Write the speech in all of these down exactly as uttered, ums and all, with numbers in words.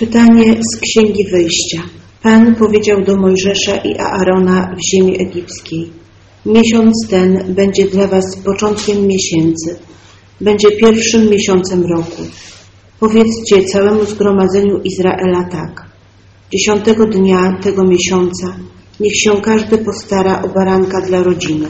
Czytanie z Księgi Wyjścia. Pan powiedział do Mojżesza i Aarona w ziemi egipskiej: miesiąc ten będzie dla was początkiem miesięcy, będzie pierwszym miesiącem roku. Powiedzcie całemu zgromadzeniu Izraela tak: dziesiątego dnia tego miesiąca niech się każdy postara o baranka dla rodziny,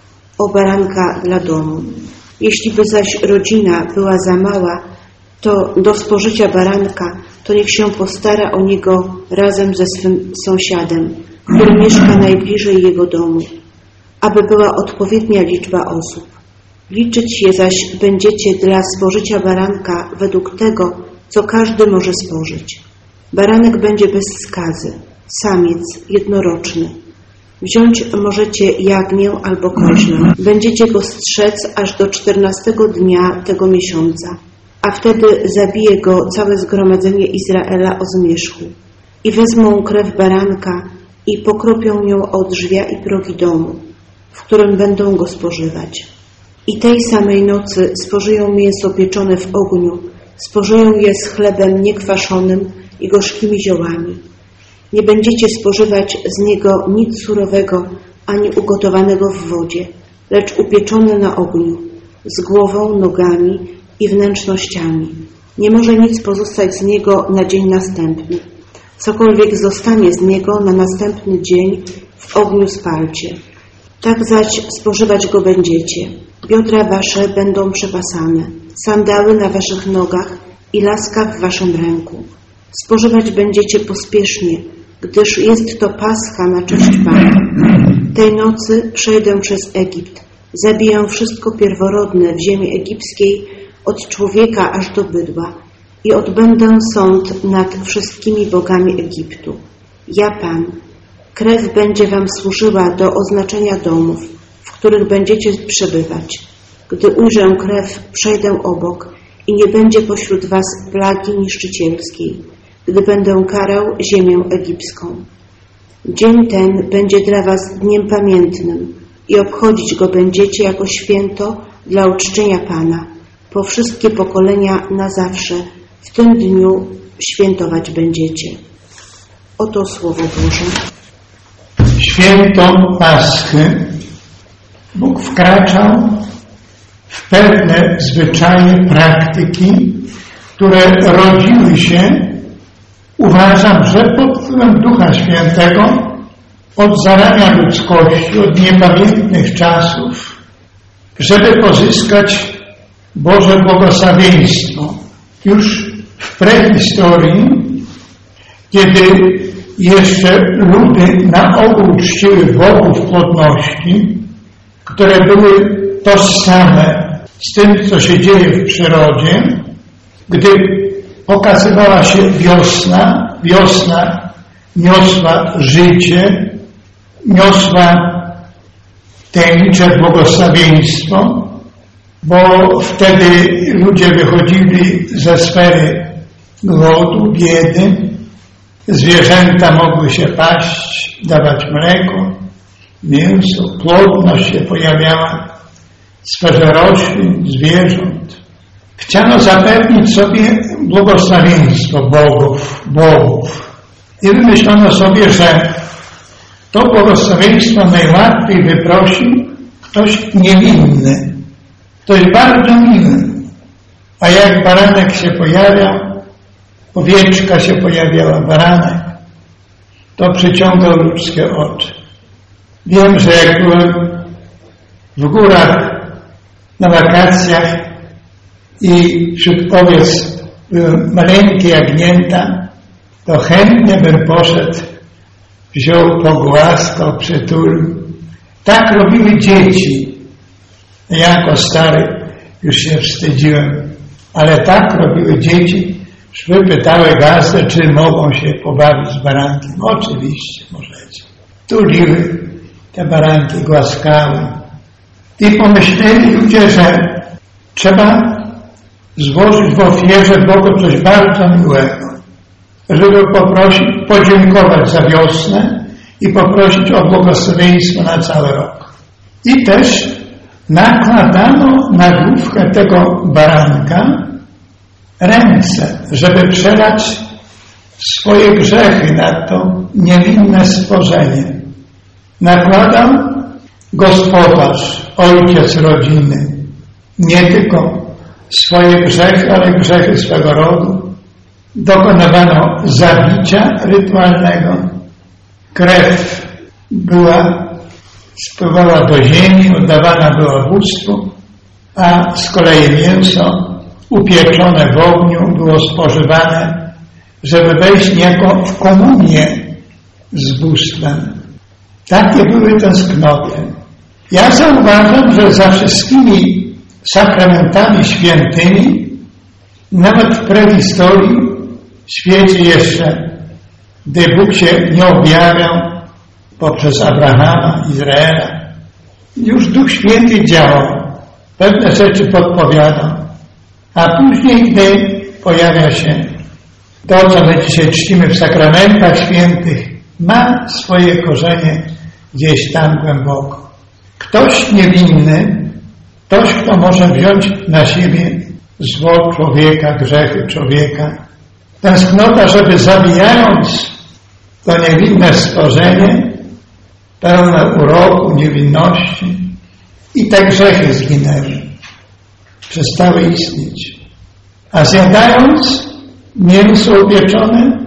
o baranka dla domu. Jeśli by zaś rodzina była za mała, to do spożycia baranka, to niech się postara o niego razem ze swym sąsiadem, który mieszka najbliżej jego domu, aby była odpowiednia liczba osób. Liczyć je zaś będziecie dla spożycia baranka według tego, co każdy może spożyć. Baranek będzie bez skazy, samiec, jednoroczny. Wziąć możecie jagnię albo koźlę. Będziecie go strzec aż do czternastego dnia tego miesiąca, a wtedy zabije go całe zgromadzenie Izraela o zmierzchu. I wezmą krew baranka i pokropią nią o drzwia i progi domu, w którym będą go spożywać. I tej samej nocy spożyją mięso pieczone w ogniu, spożyją je z chlebem niekwaszonym i gorzkimi ziołami. Nie będziecie spożywać z niego nic surowego ani ugotowanego w wodzie, lecz upieczone na ogniu, z głową, nogami i wnętrznościami. Nie może nic pozostać z niego na dzień następny. Cokolwiek zostanie z niego na następny dzień, w ogniu spalcie. Tak zaś spożywać go będziecie. Biodra wasze będą przepasane, sandały na waszych nogach i laska w waszym ręku. Spożywać będziecie pospiesznie, gdyż jest to Pascha na cześć Pana. Tej nocy przejdę przez Egipt, zabiję wszystko pierworodne w ziemi egipskiej, od człowieka aż do bydła, i odbędę sąd nad wszystkimi bogami Egiptu. Ja Pan. Krew będzie wam służyła do oznaczenia domów, w których będziecie przebywać. Gdy ujrzę krew, przejdę obok i nie będzie pośród was plagi niszczycielskiej, gdy będę karał ziemię egipską. Dzień ten będzie dla was dniem pamiętnym i obchodzić go będziecie jako święto dla uczczenia Pana. Po wszystkie pokolenia na zawsze w tym dniu świętować będziecie. Oto Słowo Boże. Święto Paschy Bóg wkraczał w pewne zwyczaje, praktyki, które rodziły się, uważam, że pod wpływem Ducha Świętego od zarania ludzkości, od niepamiętnych czasów, żeby pozyskać Boże błogosławieństwo. Już w prehistorii, kiedy jeszcze ludy na ogół czciły bogów płodności, które były tożsame z tym, co się dzieje w przyrodzie, gdy pokazywała się wiosna, wiosna niosła życie, niosła tajemnicze błogosławieństwo, bo wtedy ludzie wychodzili ze sfery głodu, biedy, zwierzęta mogły się paść, dawać mleko, mięso, płodność się pojawiała w sferze roślin, zwierząt. Chciano zapewnić sobie błogosławieństwo bogów, bogów. I wymyślono sobie, że to błogosławieństwo najłatwiej wyprosi ktoś niewinny. Ktoś bardzo miły. A jak baranek się pojawiał, owieczka się pojawiała, baranek, to przyciągał ludzkie oczy. Wiem, że jak byłem w górach na wakacjach i wśród owiec były maleńkie jagnięta, to chętnie bym poszedł, wziął, pogłaskał, przytulił. Tak robiły dzieci. Ja jako stary już się wstydziłem, ale tak robiły dzieci. Szły, pytały gazdę, czy mogą się pobawić z barankiem. Oczywiście możecie. Tuliły te baranki, głaskały. I pomyśleli ludzie, że trzeba złożyć w ofierze Bogu coś bardzo miłego, żeby poprosić, podziękować za wiosnę i poprosić o błogosławieństwo na cały rok. I też nakładano na główkę tego baranka ręce, żeby przelać swoje grzechy na to niewinne stworzenie nakładał gospodarz, ojciec rodziny, nie tylko swoje grzechy, ale grzechy swego rodu. Dokonywano zabicia rytualnego, krew była, spływała do ziemi, oddawana była bóstwu, a z kolei mięso upieczone w ogniu było spożywane, żeby wejść niejako w komunię z bóstwem. Takie były tęsknoty. Ja zauważam, że za wszystkimi sakramentami świętymi, nawet w prehistorii, w świecie jeszcze, gdy Bóg się nie objawiał poprzez Abrahama, Izraela, już Duch Święty działał, pewne rzeczy podpowiadał, a później, gdy pojawia się to, co my dzisiaj czcimy w sakramentach świętych, ma swoje korzenie gdzieś tam głęboko. Ktoś niewinny, ktoś, kto może wziąć na siebie zło człowieka, grzechy człowieka, tęsknota, żeby zabijając to niewinne stworzenie, pełne uroku, niewinności, i te grzechy zginęły, przestały istnieć. A zjadając mięso upieczone,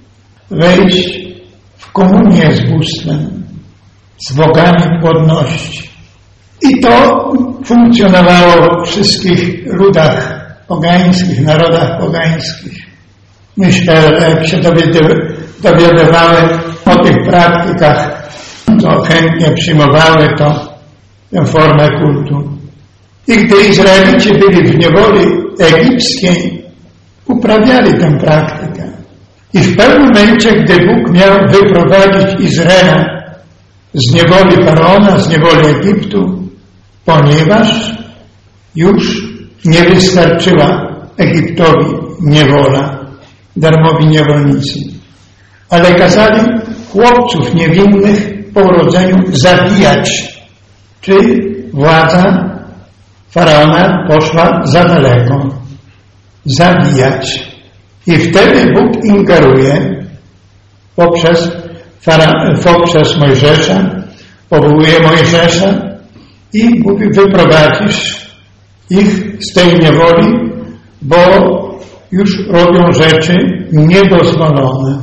wejść w komunię z bóstwem, z bogami płodności. I to funkcjonowało w wszystkich ludach pogańskich, narodach pogańskich. Myślę, jak się dowiadywałem o tych praktykach, to chętnie przyjmowały to, tę formę kultu. I gdy Izraelici byli w niewoli egipskiej, uprawiali tę praktykę. I w pewnym momencie, gdy Bóg miał wyprowadzić Izraela z niewoli Faraona, z niewoli Egiptu, ponieważ już nie wystarczyła Egiptowi niewola, darmowi niewolnicy, ale kazali chłopców niewinnych po urodzeniu zabijać. Czy władza Faraona poszła za daleko? Zabijać. I wtedy Bóg ingeruje poprzez, fara, poprzez Mojżesza, powołuje Mojżesza i mówi: wyprowadzisz ich z tej niewoli, bo już robią rzeczy niedozwolone.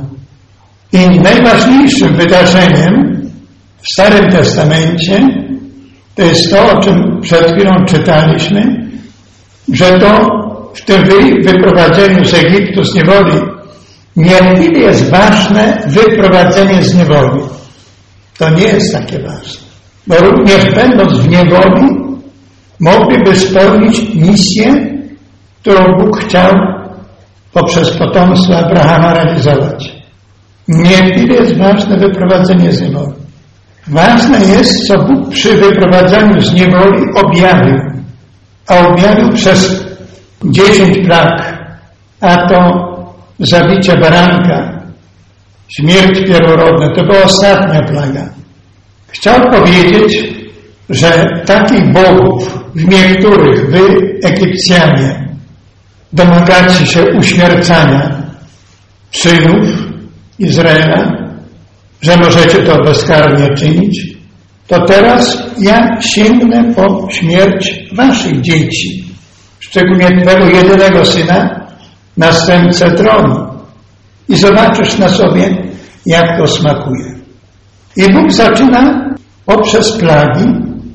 I najważniejszym wydarzeniem w Starym Testamencie to jest to, o czym przed chwilą czytaliśmy, że to w tym wyprowadzeniu z Egiptu, z niewoli, niewątpliwie jest ważne wyprowadzenie z niewoli. To nie jest takie ważne. Bo również będąc w niewoli, mogliby spełnić misję, którą Bóg chciał poprzez potomstwo Abrahama realizować. Niewątpliwie jest ważne wyprowadzenie z niewoli. Ważne jest, co Bóg przy wyprowadzaniu z niewoli objawił. A objawił przez dziesięć plag, a to zabicie baranka, śmierć pierworodna, to była ostatnia plaga. Chciał powiedzieć, że takich bogów, w niektórych wy, Egipcjanie, domagacie się uśmiercania synów Izraela, że możecie to bezkarnie czynić, to teraz ja sięgnę po śmierć waszych dzieci, szczególnie twego jedynego syna, następcę tronu. I zobaczysz na sobie, jak to smakuje. I Bóg zaczyna poprzez plagi,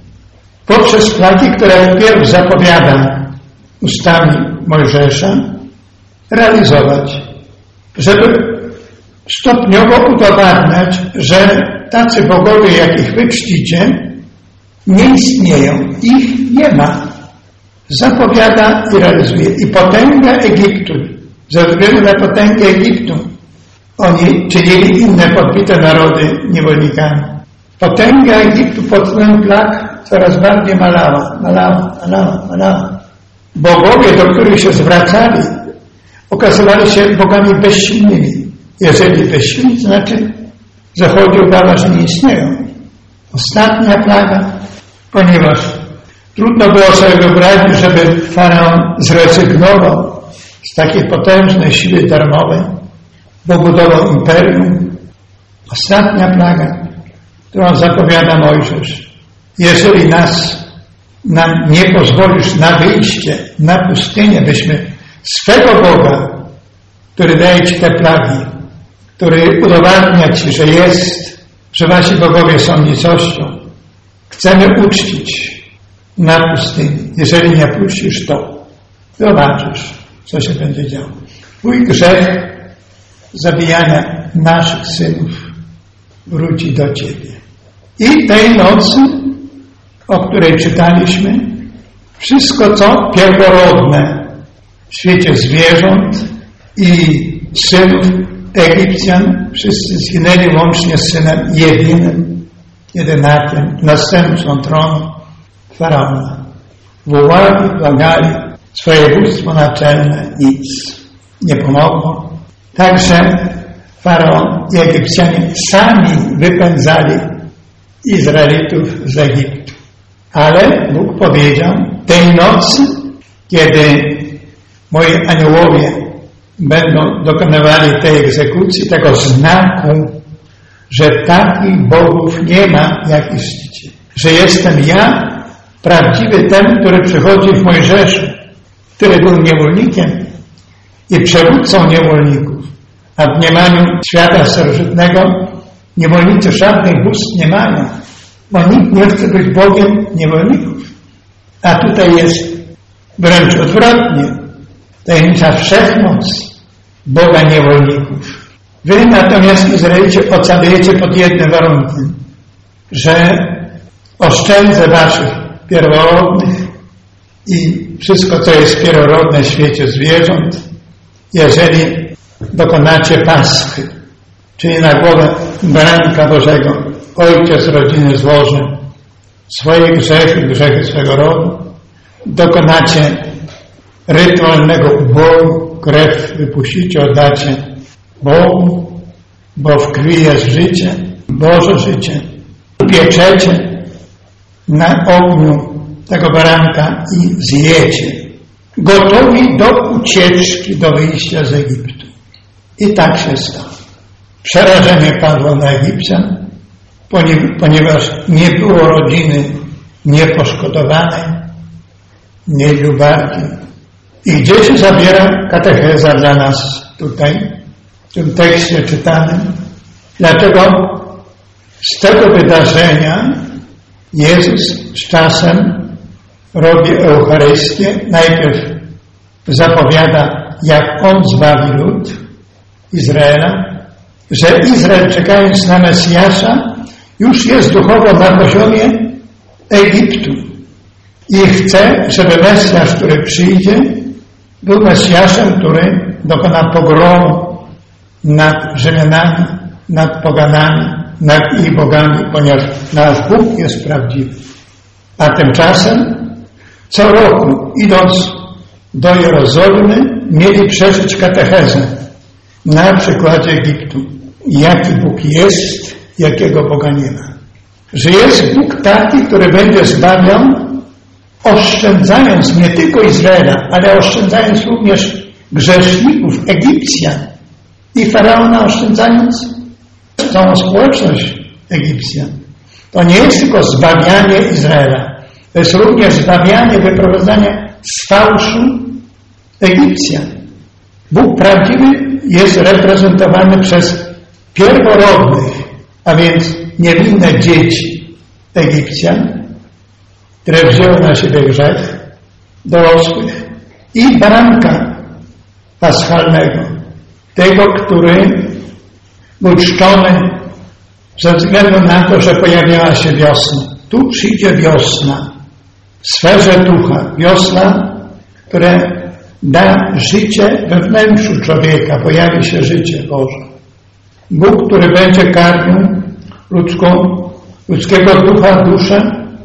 poprzez plagi, które wpierw zapowiada ustami Mojżesza, realizować, żeby stopniowo udowadniać, że tacy bogowie, jakich wy czcicie, nie istnieją. Ich nie ma. Zapowiada i realizuje. I potęga Egiptu, ze względu na potęgę Egiptu, oni czynili inne podbite narody niewolnikami. Potęga Egiptu pod wpływem plag coraz bardziej malała, malała, malała, malała. Bogowie, do których się zwracali, okazywali się bogami bezsilnymi. Jeżeli bezsilni, to znaczy, że chodzi o Boga, że nie istnieją. Ostatnia plaga, ponieważ trudno było sobie wyobrazić, żeby Faraon zrezygnował z takiej potężnej siły darmowej, bo budował imperium. Ostatnia plaga, którą zapowiada Mojżesz. Jeżeli nas, nam nie pozwolisz na wyjście, na pustynię, byśmy swego Boga, który daje Ci te plagi, który udowadnia Ci, że jest, że Wasi bogowie są nicością, chcemy uczcić na pustyni. Jeżeli nie puścisz, to zobaczysz, co się będzie działo. Twój grzech zabijania naszych synów wróci do Ciebie. I tej nocy, o której czytaliśmy, wszystko co pierworodne w świecie zwierząt i synów Egipcjan, wszyscy zginęli łącznie z synem jedynym, jedynakiem, następcą tronu Faraona. Wołali, błagali swoje bóstwo naczelne, nic nie pomogło. Także Faraon i Egipcjanie sami wypędzali Izraelitów z Egiptu. Ale Bóg powiedział, tej nocy, kiedy moi aniołowie będą dokonywali tej egzekucji, tego znaku, że takich bogów nie ma, jak iścicie. Że jestem ja, prawdziwy ten, który przychodzi w Mojżeszu, który był niewolnikiem i przewódcą niewolników. A w mniemaniu świata starożytnego niewolnicy żadnych bóstw nie mają, bo nikt nie chce być Bogiem niewolników. A tutaj jest wręcz odwrotnie. Tajemnica wszechmoc Boga niewolników. Wy natomiast, Izraelicie, ocalejecie pod jednym warunkiem, że oszczędzę waszych pierworodnych i wszystko, co jest pierworodne w świecie zwierząt, jeżeli dokonacie Paschy, czyli na głowę baranka Bożego, ojciec rodziny złoży swoje grzechy, grzechy swego rodu, dokonacie rytualnego uboju, krew wypuścicie, oddacie Bogu, bo w krwi jest życie, Boże życie. Upieczecie na ogniu tego baranka i zjecie, gotowi do ucieczki, do wyjścia z Egiptu. I tak się stało. Przerażenie padło na Egipcjan, ponieważ nie było rodziny nieposzkodowanej, mniej bardziej. I gdzie się zabiera katecheza dla nas tutaj, w tym tekście czytanym? Dlatego z tego wydarzenia Jezus z czasem robi Eucharystię. Najpierw zapowiada, jak On zbawi lud Izraela, że Izrael, czekając na Mesjasza, już jest duchowo na poziomie Egiptu i chce, żeby Mesjasz, który przyjdzie, był Mesjaszem, który dokona pogromu nad Rzymianami, nad poganami, nad ich bogami, ponieważ nasz Bóg jest prawdziwy. A tymczasem co roku, idąc do Jerozolimy, mieli przeżyć katechezę na przykładzie Egiptu. Jaki Bóg jest, jakiego Boga nie ma. Że jest Bóg taki, który będzie zbawiał, oszczędzając nie tylko Izraela, ale oszczędzając również grzeszników, Egipcjan i Faraona, oszczędzając całą społeczność Egipcjan. To nie jest tylko zbawianie Izraela, to jest również zbawianie, wyprowadzanie z fałszu Egipcjan. Bóg prawdziwy jest reprezentowany przez pierworodnych, a więc niewinne dzieci Egipcjan, które wzięły na siebie grzech dorosłych, i baranka paschalnego, tego, który był czczony ze względu na to, że pojawiała się wiosna. Tu przyjdzie wiosna w sferze ducha. Wiosna, która da życie we wnętrzu człowieka, pojawi się życie Boże. Bóg, który będzie karmił ludzką, ludzkiego ducha, duszę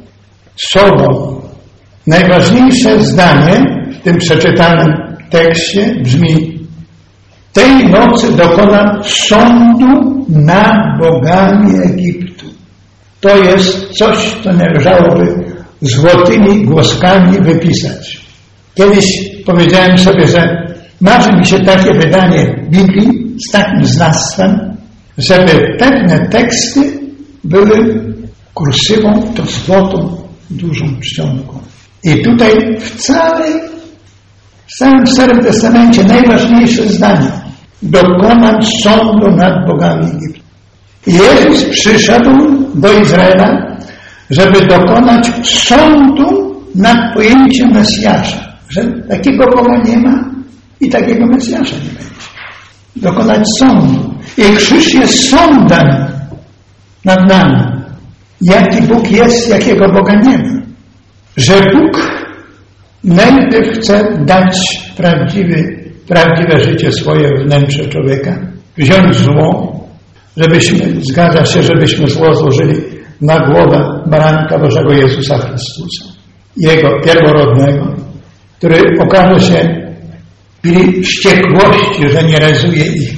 sobą. Najważniejsze zdanie w tym przeczytanym tekście brzmi: tej nocy dokona sądu nad bogami Egiptu. To jest coś, co należałoby złotymi głoskami wypisać. Kiedyś powiedziałem sobie, że marzy mi się takie wydanie Biblii, z takim znawstwem, żeby pewne teksty były kursywą, to złotą, dużą czcionką. I tutaj w całej, w całym Starym Testamencie najważniejsze zdanie: dokonać sądu nad bogami Egiptu. Jezus przyszedł do Izraela, żeby dokonać sądu nad pojęciem Mesjasza. Że takiego Boga nie ma i takiego Mesjasza nie będzie. Dokonać sądu. I krzyż jest sądem nad nami. Jaki Bóg jest, jakiego Boga nie ma. Że Bóg najpierw chce dać prawdziwy, prawdziwe życie swoje wnętrze człowieka. Wziąć zło, żebyśmy, zgadza się, żebyśmy zło złożyli na głowę baranka Bożego Jezusa Chrystusa. Jego pierworodnego, który okaże się w wściekłości, że nie realizuje ich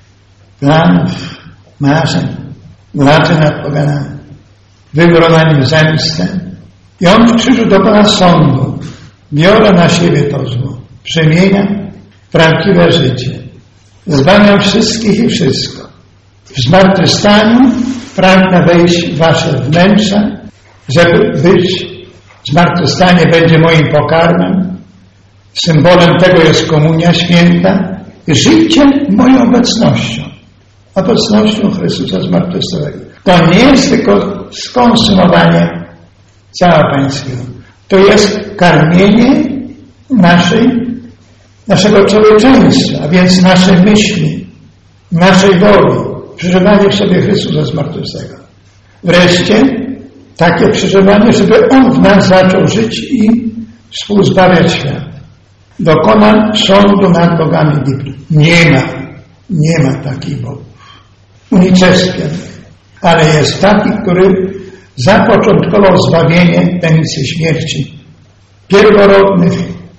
planów, marzeń, władzy nad poganami. Wybrał na nim zemstę i on w krzyżu dokona sądu. Biorę na siebie to zło. Przemienia prawdziwe życie. Zbawiam wszystkich i wszystko. W zmartwychwstaniu pragnę wejść w wasze wnętrza, żeby być. Zmartwychwstanie będzie moim pokarmem. Symbolem tego jest komunia święta. Życie moją obecnością. Obecnością Chrystusa zmartwychwstałego. To nie jest tylko skonsumowanie ciała pańskiego. To jest karmienie naszej, naszego człowieczeństwa, a więc naszej myśli, naszej woli. Przeżywanie w sobie Chrystusa zmartwychwstałego. Wreszcie takie przeżywanie, żeby On w nas zaczął żyć i współzbawiać świat. Dokona sądu nad bogami Egiptu. Nie ma, nie ma takich bogów. Unicestwionych. Ale jest taki, który zapoczątkował zbawienie tajemnicy śmierci pierworodnych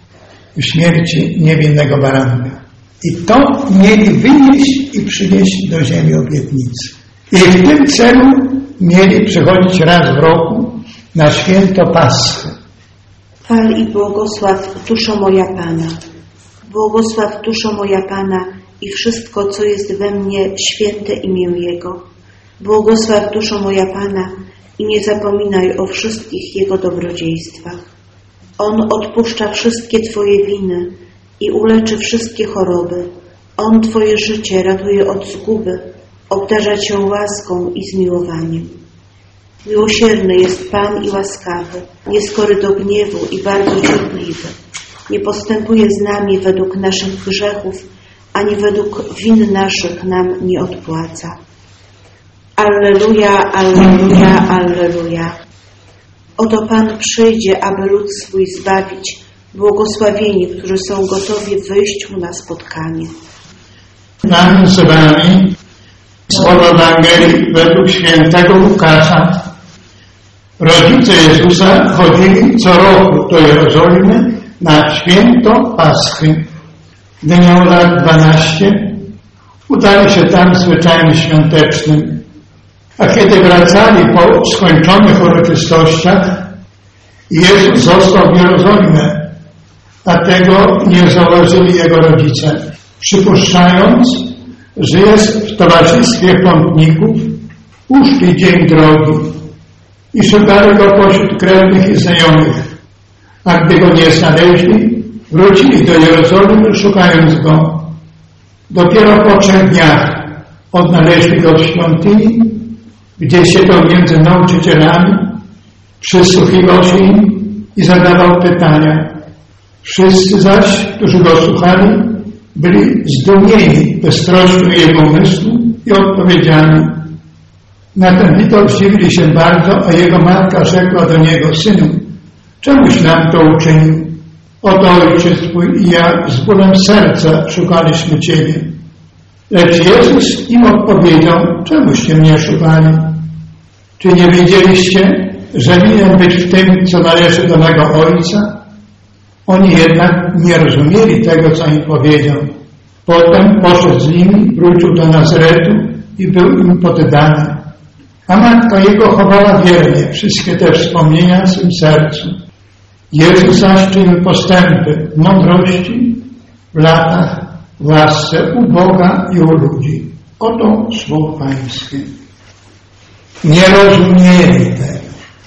w śmierci niewinnego baranka. I to mieli wynieść i przywieźć do ziemi obietnicy. I w tym celu mieli przychodzić raz w roku na święto Paschy. Chwal i błogosław duszo moja Pana. Błogosław duszo moja Pana i wszystko, co jest we mnie, święte imię Jego. Błogosław duszo moja Pana i nie zapominaj o wszystkich Jego dobrodziejstwach. On odpuszcza wszystkie Twoje winy i uleczy wszystkie choroby. On Twoje życie ratuje od zguby, obdarza Cię łaską i zmiłowaniem. Miłosierny jest Pan i łaskawy, nieskory do gniewu i bardzo cierpliwy. Nie postępuje z nami według naszych grzechów, ani według win naszych nam nie odpłaca. Alleluja, alleluja, alleluja. Oto Pan przyjdzie, aby lud swój zbawić, błogosławieni, którzy są gotowi wyjść Mu na spotkanie. Nam z Wami słowo Ewangelii według świętego Łukasza. Rodzice Jezusa chodzili co roku do Jerozolimy na święto Paschy. Gdy miał lat dwanaście, udali się tam zwyczajem świątecznym. A kiedy wracali po skończonych uroczystościach, Jezus został w Jerozolimie, a tego nie zauważyli Jego rodzice. Przypuszczając, że jest w towarzystwie pątników, uszli dzień drogi i szukali Go pośród krewnych i znajomych. A gdy Go nie znaleźli, wrócili do Jerozolimy, szukając Go. Dopiero po trzech dniach odnaleźli Go w świątyni, gdzie siedział między nauczycielami, przysłuchiwał się im i zadawał pytania. Wszyscy zaś, którzy Go słuchali, byli zdumieni bystrością Jego umysłu i odpowiedziami. Na ten widok zdziwili się bardzo, a Jego matka rzekła do Niego: Synu, czemuś nam to uczynił? Oto ojciec Twój i ja z bólem serca szukaliśmy Ciebie. Lecz Jezus im odpowiedział: czemuście mnie szukali? Czy nie wiedzieliście, że winien być w tym, co należy do mego Ojca? Oni jednak nie rozumieli tego, co im powiedział. Potem poszedł z nimi, wrócił do Nazaretu i był im poddany. A matka Jego chowała wiernie wszystkie te wspomnienia w swym sercu. Jezus zaś czynił postępy w mądrości, w latach w łasce u Boga i u ludzi. Oto słowo Pańskie. Nie rozumieli tego.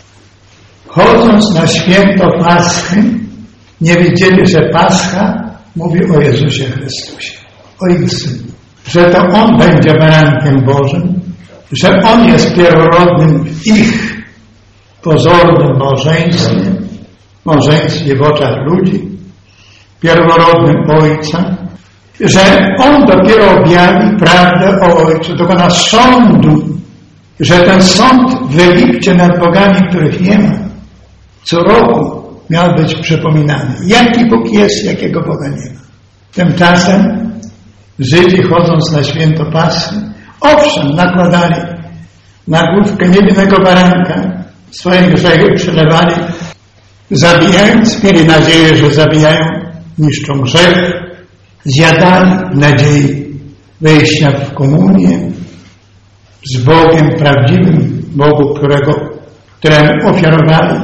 Chodząc na święto Paschy, nie wiedzieli, że Pascha mówi o Jezusie Chrystusie, o ich Synu. Że to On będzie barankiem Bożym, że On jest pierworodnym w ich pozornym małżeństwie, małżeństwie w oczach ludzi, pierworodnym Ojca, że On dopiero objawi prawdę o Ojcu, dokona sądu, że ten sąd w Egipcie nad bogami, których nie ma, co roku miał być przypominany. Jaki Bóg jest, jakiego Boga nie ma. Tymczasem Żydzi, chodząc na święto Paschy, owszem, nakładali na główkę niewinnego baranka, swoje grzechy przelewali, zabijając, mieli nadzieję, że zabijają, niszczą grzech, zjadali w nadziei wejścia w komunię z Bogiem prawdziwym, Bogu, którego, któremu ofiarowali,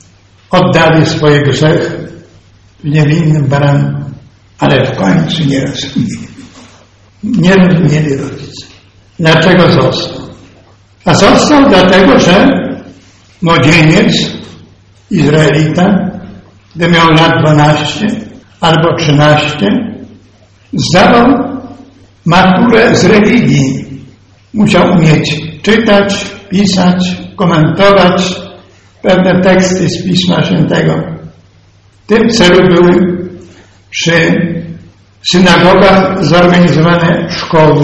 oddali swoje grzechy w niewinnym baranku, ale w końcu nie rozumieli. Nie rozumieli rodzice. Dlaczego został? A został dlatego, że młodzieniec, Izraelita, gdy miał lat dwanaście albo trzynaście, zdawał maturę z religii. Musiał umieć czytać, pisać, komentować pewne teksty z Pisma Świętego. W tym celu były przy synagogach zorganizowane szkoły.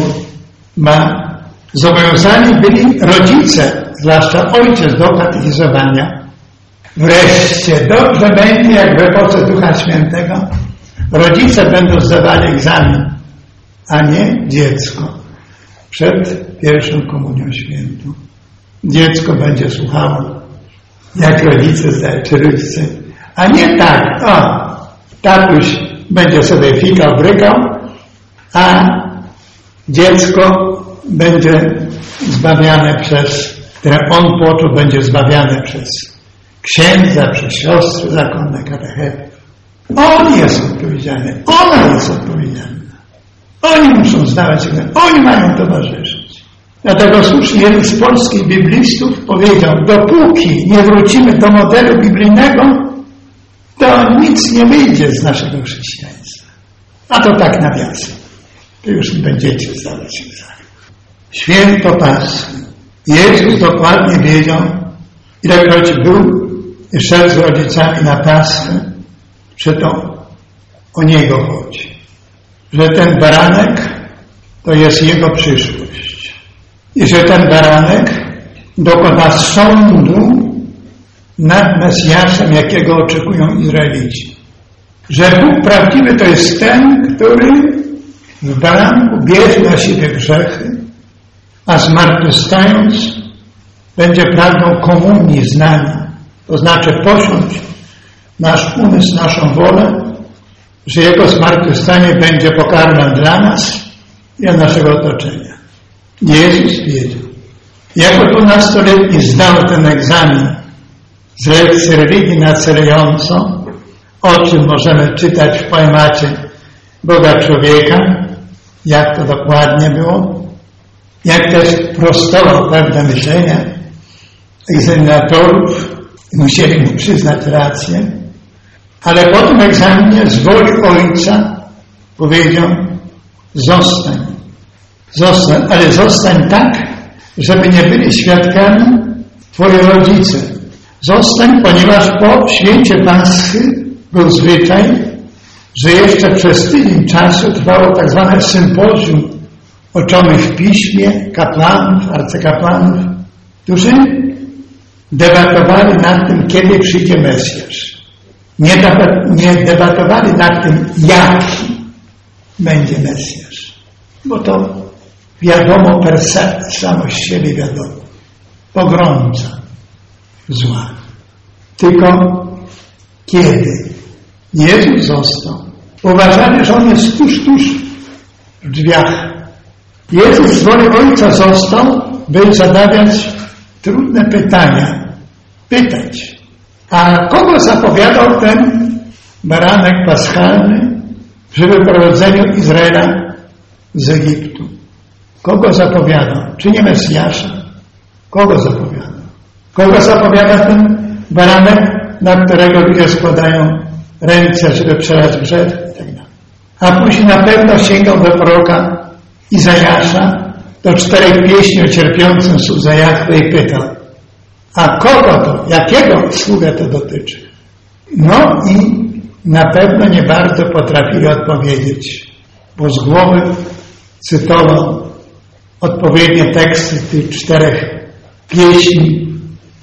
Ma zobowiązani byli rodzice, zwłaszcza ojciec, do katechizowania. Wreszcie dobrze będzie, jak w epoce Ducha Świętego rodzice będą zdawali egzamin, a nie dziecko przed pierwszą komunią świętą. Dziecko będzie słuchało, jak rodzice zdają, czy rodzice, a nie tak, o, tatuś będzie sobie fikał, brykał, a dziecko będzie zbawiane przez, które on poczuł, będzie zbawiane przez księdza, przez siostry zakonne, katechetów. On jest odpowiedzialny, ona jest odpowiedzialna. Oni muszą zdawać egzamin, oni mają towarzyszyć. Dlatego słusznie jeden z polskich biblistów powiedział, dopóki nie wrócimy do modelu biblijnego, to nic nie wyjdzie z naszego chrześcijaństwa. A to tak nawiasem. To już nie będziecie zdawać egzamin. Święto Paschy. Jezus dokładnie wiedział, ilekroć był i szedł z rodzicami na Paschę, że to o Niego chodzi. Że ten baranek to jest Jego przyszłość. I że ten baranek dokona sądu nad Mesjaszem, jakiego oczekują Izraelici. Że Bóg prawdziwy to jest ten, który w baranku bierze na siebie grzechy, a zmartwychwstając będzie prawdą komunii z nami. To znaczy posiąść nasz umysł, naszą wolę, że Jego zmartwychwstanie będzie pokarmem dla nas i dla naszego otoczenia. Jezus wiedział. Jako dwunastoletni zdał ten egzamin z lekcji religii nacelująco, o czym możemy czytać w poemacie Boga Człowieka, jak to dokładnie było, jak też prostował pewne myślenia egzaminatorów, musieli mu przyznać rację, ale po tym egzaminie z woli Ojca powiedział, zostań, zostań, ale zostań tak, żeby nie byli świadkami Twoi rodzice. Zostań, ponieważ po święcie Paschy był zwyczaj, że jeszcze przez tydzień czasu trwało tak zwane sympozjum uczonych w Piśmie, kapłanów, arcykapłanów, którzy debatowali nad tym, kiedy przyjdzie Mesjasz. Nie, nie debatowali nad tym, jaki będzie Mesjasz. Bo to wiadomo per se, samo z siebie wiadomo. Pogromca zła. Tylko kiedy Jezus został, uważali, że On jest tuż, tuż w drzwiach. Jezus z woli Ojca został, by zadawać trudne pytania. Pytać. A kogo zapowiadał ten baranek paschalny? przy wyprowadzeniu Izraela z Egiptu. Kogo zapowiada? Czy nie Mesjasza? Kogo zapowiada? Kogo zapowiada ten baranek, na którego ludzie składają ręce, żeby przelać grzech i tak dalej. A później na pewno sięgał do proroka Izajasza, do czterech pieśni o cierpiącym słudze Jahwe i pytał, a kogo to, jakiego sługę to dotyczy? No i na pewno nie bardzo potrafili odpowiedzieć, bo z głowy cytował odpowiednie teksty tych czterech pieśni,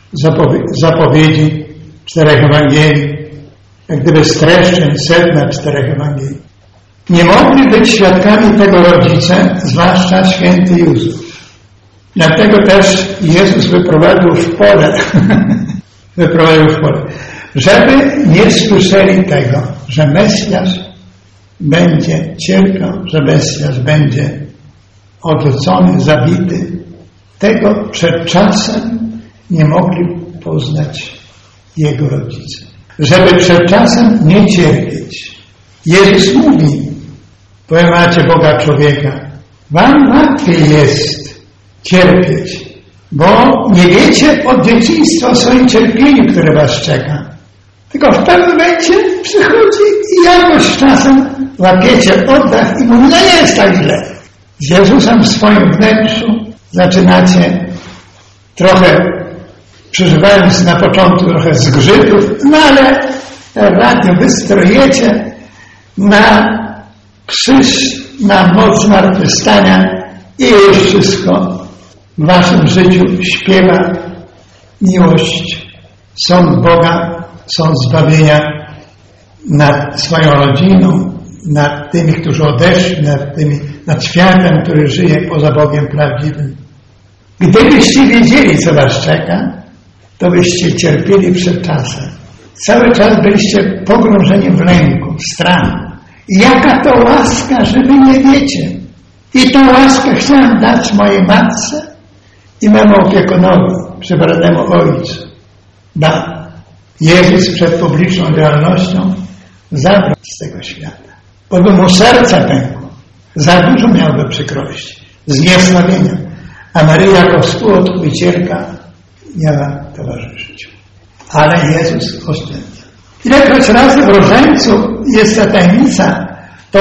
zapowiedzi czterech Ewangelii, jak gdyby streszczeń sedna czterech Ewangelii. Nie mogli być świadkami tego rodzice, zwłaszcza święty Józef. Dlatego też Jezus wyprowadził w pole, wyprowadził w pole, żeby nie słyszeli tego, że Mesjasz będzie cierpiał, że Mesjasz będzie odrzucony, zabity. Tego przed czasem nie mogli poznać jego rodzice. Żeby przed czasem nie cierpieć. Jezus mówi w poemacie Boga człowieka, wam łatwiej jest cierpieć, bo nie wiecie od dzieciństwa o swoim cierpieniu, które was czeka. Tylko w pewnym momencie przychodzi i jakoś z czasem łapiecie oddech i mówi, no nie jest tak źle. Z Jezusem w swoim wnętrzu zaczynacie trochę, przeżywając na początku trochę zgrzytów, no ale radio wystrojecie na krzyż, na moc zmartwychwstania i już wszystko w waszym życiu śpiewa miłość, sąd Boga, sąd zbawienia nad swoją rodziną, nad tymi, którzy odeszli, nad, tymi, nad światem, który żyje poza Bogiem prawdziwym. Gdybyście wiedzieli, co was czeka, to byście cierpieli przed czasem. Cały czas byliście pogrążeni w lęku, w strachu. I jaka to łaska, że wy nie wiecie. I tą łaskę chciałem dać mojej matce i memu opiekunowi, przybranemu ojcu. Da. Jezus przed publiczną realnością zabrał z tego świata. Bo by mu serce pękło. Za dużo miałby przykrości, zniesławienia. A Maryja jako współodkupicielka miała towarzyszyć. Ale Jezus oszczędza. Ilekroć razy w różańcu jest ta tajemnica, to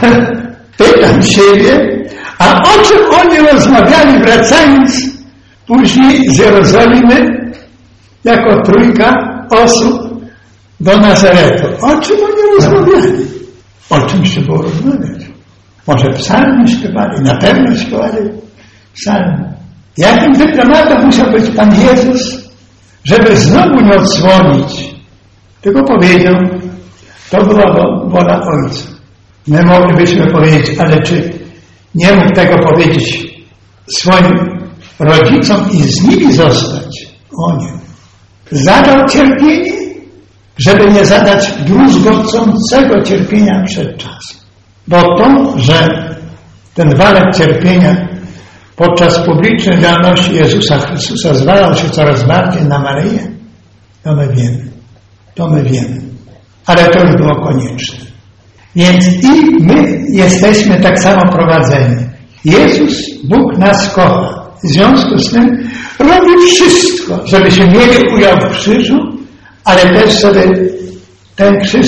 pytam siebie, a o czym oni rozmawiali wracając później z Jerozolimy jako trójka osób do Nazaretu. O czym oni rozmawiali? O czym się było rozmawiać? Może psalmy śpiewali, na pewno śpiewali psalmy. Jakim dyplomatą musiał być Pan Jezus, żeby znowu nie odsłonić? Tylko powiedział, to była wola Ojca. My moglibyśmy powiedzieć, ale czy nie mógł tego powiedzieć swoim rodzicom i z nimi zostać? O nie. Zadał cierpienie, żeby nie zadać druzgocącego cierpienia przed czasem. Bo to, że ten walec cierpienia podczas publicznej realności Jezusa Chrystusa zwalał się coraz bardziej na Maryję, to my wiemy. To my wiemy. Ale to już było konieczne. Więc i my jesteśmy tak samo prowadzeni. Jezus, Bóg nas kocha. W związku z tym robi wszystko, żeby się nie ujał w krzyżu, ale też żeby ten krzyż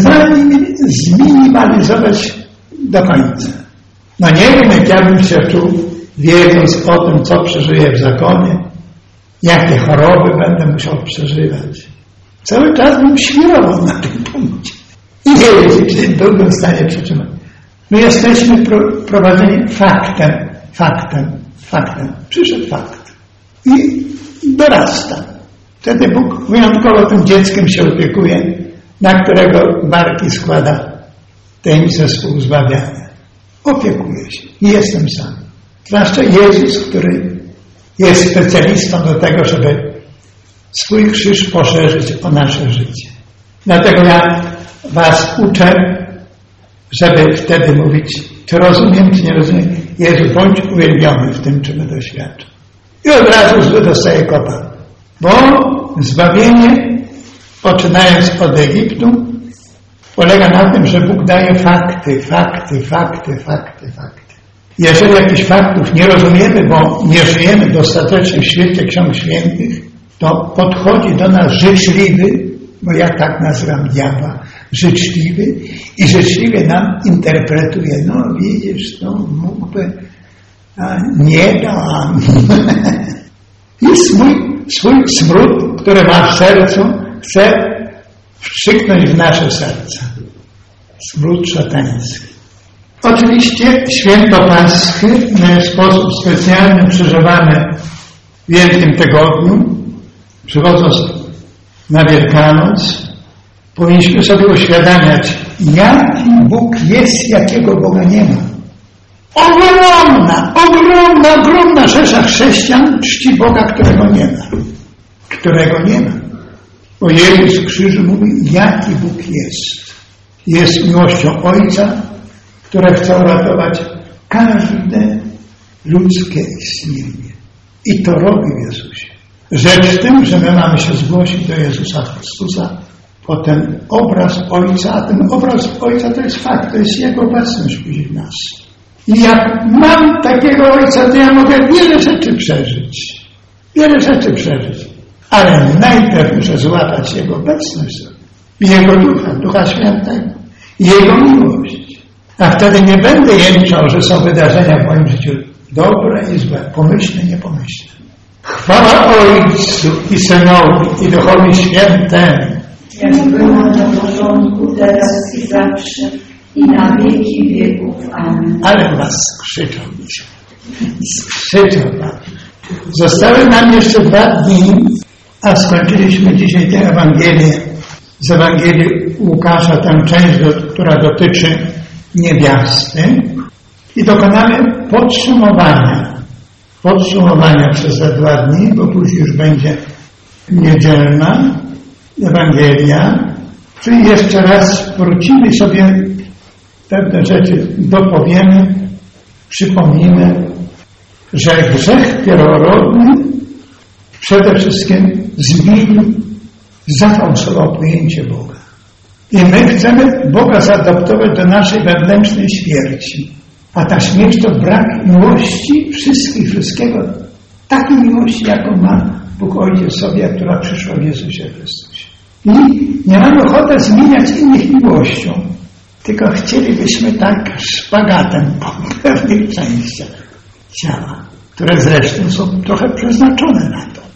zminimalizować do końca. No nie wiem, jak ja bym się czuł, wiedząc o tym, co przeżyję w zakonie, jakie choroby będę musiał przeżywać. Cały czas bym świrował na tym punkcie. I nie wiem, czy byłbym w stanie przytrzymać. My jesteśmy pro, prowadzeni faktem, faktem, faktem. Przyszedł fakt. I dorasta. Wtedy Bóg wyjątkowo tym dzieckiem się opiekuje, na którego barki składa tajemnicę współzbawiania. Opiekuje się. I jestem sam. Zwłaszcza Jezus, który jest specjalistą do tego, żeby swój krzyż poszerzyć o nasze życie. Dlatego ja was uczę, żeby wtedy mówić, czy rozumiem, czy nie rozumiem. Jezu, bądź uwielbiony w tym, czym doświadczam. I od razu zły dostaje kopa. Bo zbawienie, poczynając od Egiptu, polega na tym, że Bóg daje fakty, fakty, fakty, fakty, fakty. Jeżeli jakichś faktów nie rozumiemy, bo nie żyjemy dostatecznie w świecie Ksiąg Świętych, to podchodzi do nas życzliwy, bo ja tak nazywam diabła, życzliwy i życzliwie nam interpretuje, no widzisz, no mógłby, a nie da. I swój, swój smród, który ma w sercu, chce wstrzyknąć w nasze serca. Smród szatański. Oczywiście święto Paschy w sposób specjalny przeżywamy w Wielkim Tygodniu, przychodząc na Wielkanoc. Powinniśmy sobie uświadamiać, jaki Bóg jest, jakiego Boga nie ma. Ogromna, ogromna, ogromna rzesza chrześcijan czci Boga, którego nie ma. Którego nie ma. Bo Jezus w krzyżu mówi, jaki Bóg jest. Jest miłością Ojca, które chce uratować każde ludzkie istnienie. I to robi w Jezusie. Rzecz w tym, że my mamy się zgłosić do Jezusa Chrystusa po ten obraz Ojca, a ten obraz Ojca to jest fakt, to jest Jego obecność później w nas. I jak mam takiego Ojca, to ja mogę wiele rzeczy przeżyć. Wiele rzeczy przeżyć. Ale najpierw muszę złapać Jego obecność, Jego Ducha, Ducha Świętego, Jego miłość. A wtedy nie będę jęczał, że są wydarzenia w moim życiu dobre i złe, pomyślne, niepomyślne. Chwała Ojcu i Synowi i Duchowi Świętemu. Jak było na początku, teraz i zawsze, i na wieki wieków. Amen. Ale was skrzyczą dzisiaj. Skrzyczą wam. Zostały nam jeszcze dwa dni, a skończyliśmy dzisiaj tę Ewangelię z Ewangelii Łukasza, tę część, do, która dotyczy niewiasty i dokonamy podsumowania. Podsumowania przez te dwa dni, bo później już będzie niedzielna Ewangelia, czyli jeszcze raz wrócimy sobie pewne rzeczy, dopowiemy, przypomnimy, że grzech pierworodny przede wszystkim zmienił, zafałszował pojęcie Boga. I my chcemy Boga zaadoptować do naszej wewnętrznej śmierci. A ta śmierć to brak miłości wszystkich, wszystkiego. Takiej miłości, jaką ma Bóg Ojciec sobie, która przyszła w Jezusie Chrystusie. I nie mamy ochoty zmieniać innych miłością, tylko chcielibyśmy tak szpagatem po pewnych częściach ciała, które zresztą są trochę przeznaczone na to.